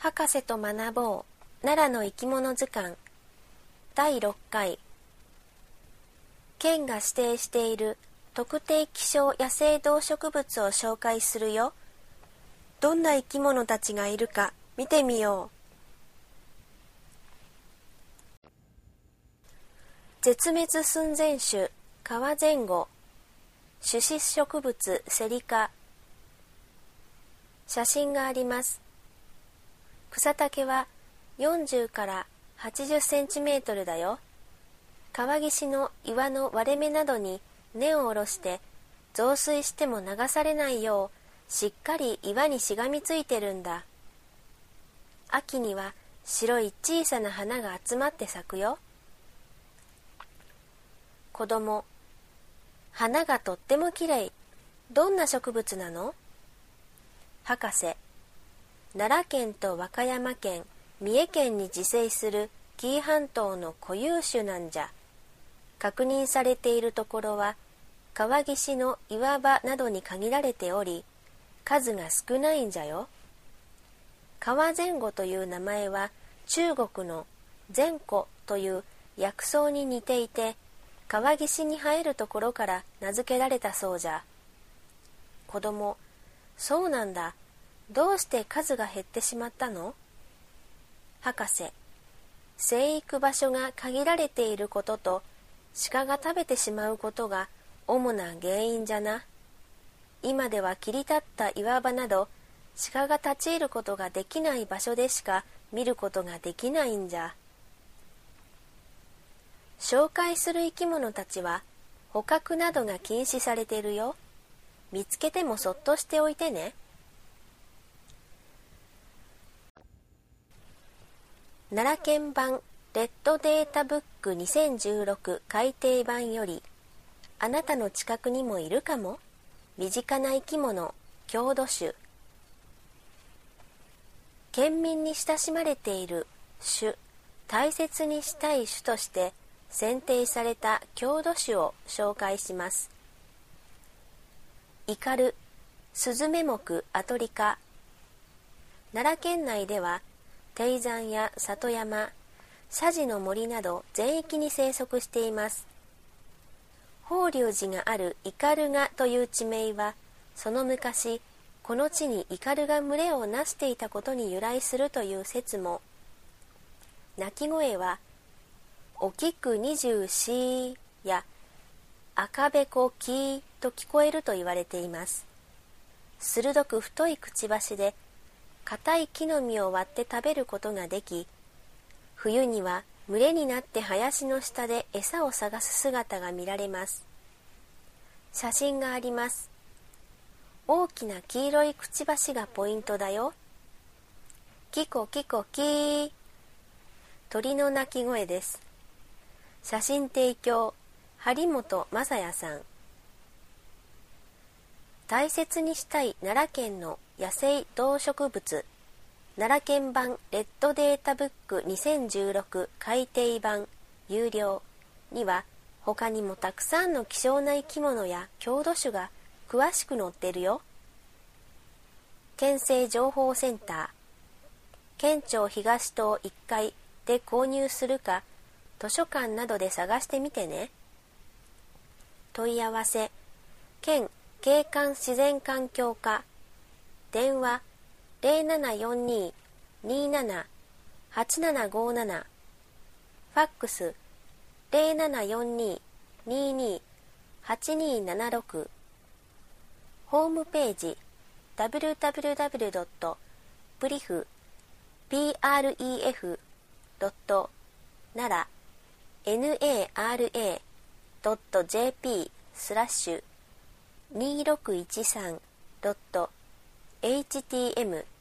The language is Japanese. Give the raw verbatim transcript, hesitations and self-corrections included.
博士と学ぼう奈良の生き物図鑑だいろっかい。県が指定している特定希少野生動植物を紹介するよ。どんな生き物たちがいるか見てみよう。絶滅寸前種川前後、種子植物セリ科。写真があります。草丈はよんじゅうからはちじゅっセンチメートルだよ。川岸の岩の割れ目などに根を下ろして増水しても流されないようしっかり岩にしがみついてるんだ。秋には白い小さな花が集まって咲くよ。子供、花がとってもきれい。どんな植物なの？博士、奈良県と和歌山県、三重県に自生する紀伊半島の固有種なんじゃ。確認されているところは川岸の岩場などに限られており、数が少ないんじゃよ。川前後という名前は中国の前湖という薬草に似ていて、川岸に生えるところから名付けられたそうじゃ。子供、そうなんだ。どうして数が減ってしまったの？博士、生育場所が限られていることと鹿が食べてしまうことが主な原因じゃな。今では切り立った岩場など鹿が立ち入ることができない場所でしか見ることができないんじゃ。紹介する生き物たちは捕獲などが禁止されているよ。見つけてもそっとしておいてね。奈良県版レッドデータブックにせんじゅうろく改訂版より、あなたの近くにもいるかも？身近な生き物、郷土種。県民に親しまれている種、大切にしたい種として選定された郷土種を紹介します。イカル、スズメ目アトリ科。奈良県内では低山や里山、佐治の森など全域に生息しています。法隆寺がある斑鳩という地名は、その昔この地に斑が群れをなしていたことに由来するという説も。鳴き声はおきくにじゅうしや赤べこきと聞こえると言われています。鋭く太いくちばしで硬い木の実を割って食べることができ、冬には群れになって林の下で餌を探す姿が見られます。写真があります。大きな黄色いくちばしがポイントだよ。キコキコキー。鳥の鳴き声です。写真提供、張本正也さん。大切にしたい奈良県の野生動植物、奈良県版レッドデータブックにせんじゅうろく改訂版有料には、他にもたくさんの希少な生き物や郷土種が詳しく載ってるよ。県政情報センター、県庁東棟いっかいで購入するか、図書館などで探してみてね。問い合わせ、県景観自然環境課、電話ゼロななよんに にーなな はちななごーなな、ファックスゼロななよんに にーにー はちにーななろく、ホームページ ダブリューダブリューダブリュードットプリフ プレフ ドット 奈良 ナラ ドット ジェーピー スラッシュ にーろくいちさん ドット エイチティーエム